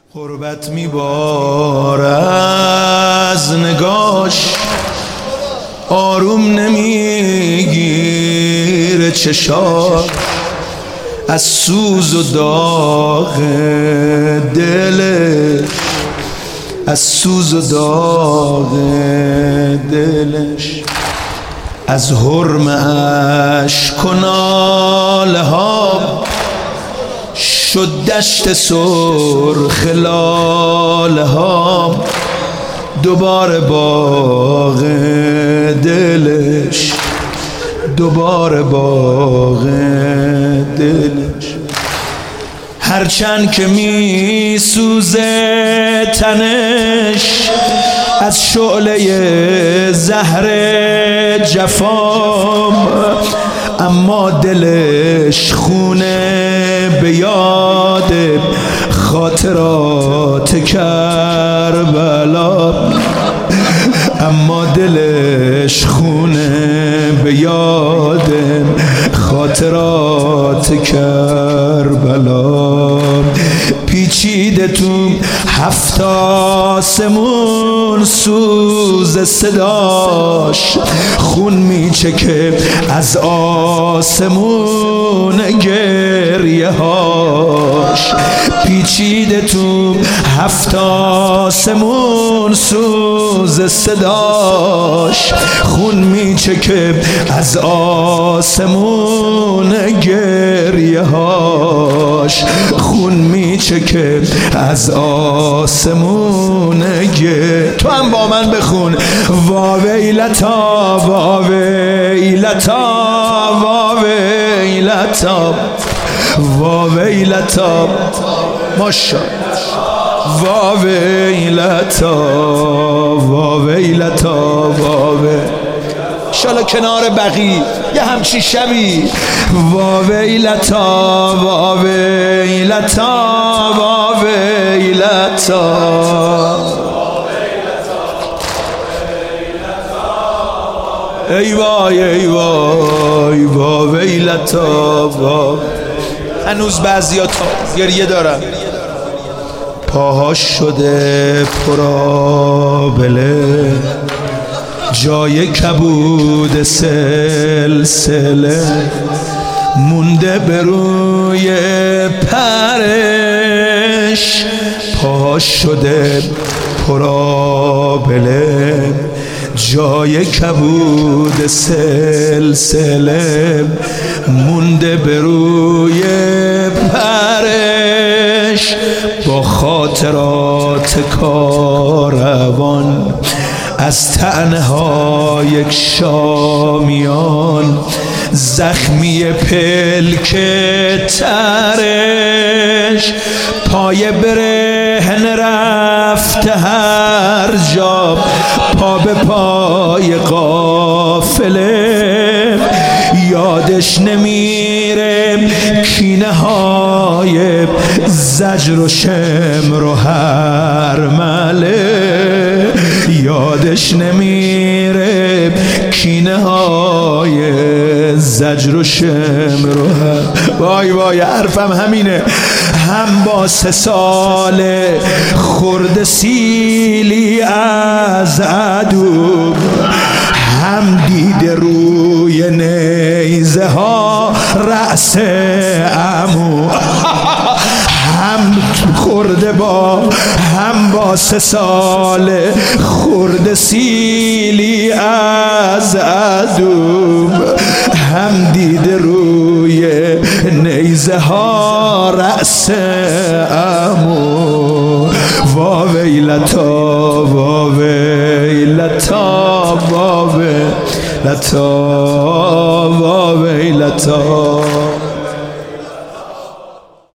غربت میبار از نگاش، آروم نمیگیره چشاش، از سوز و داغ دلش، از سوز و داغ دلش، از حرم اشک و ناله ها شد دشت سرخ لاله ها، دوباره باغ دلش، دوباره باغ دلش. هرچند که می سوزه تنش از شعله زهر جفام، اما دلش خونه به یاد خاطرات کربلا، اما دلش خونه به یاد خاطرات کربلا. پیچیده تو هفت آسمون سوز صداش، خون میچکه از آسمون گریه هاش. پیچیده تو هفت آسمون سوز صداش، خون میچکه از آسمون گریه هاش، خون میچکه از آسمون گریه. تو هم با من بخون: واویلتا واویلتا واویلتا واویلتا، ماشاءالله، واویلتا واویلتا واویلتا. انشالله کنار بقی یه همچی شبی. واویلتا واویلتا واویلتا، ای وای ای وای واویلتا. هنوز بعضیا تا گریه دارن، پاهاش شده پرآبله، جای کبود سلسله مونده به روی پرش. پاهاش شده پرآبله، جای کبود سلسله مونده به روی پرش. با خاطرات کاروان از طعنه های یک شامیان، زخمی پلک ترش، پای برهنه رفته هر جا، پا به پای قافله. یادش نمیره کینه های زجر و شمر و هرمله، یادش نمیره کینه های زجر و شمر و وای وای. حرفم همینه: هم با 3 ساله خورد سیلی از عدو، هم دیده روی نیزه ها رأس عمو، هم خورده هم با 3 ساله خورده سیلی از عدو، هم دیده روی نیزه ها رأس عمو. واویلتا واویلتا واویلتا واویلتا.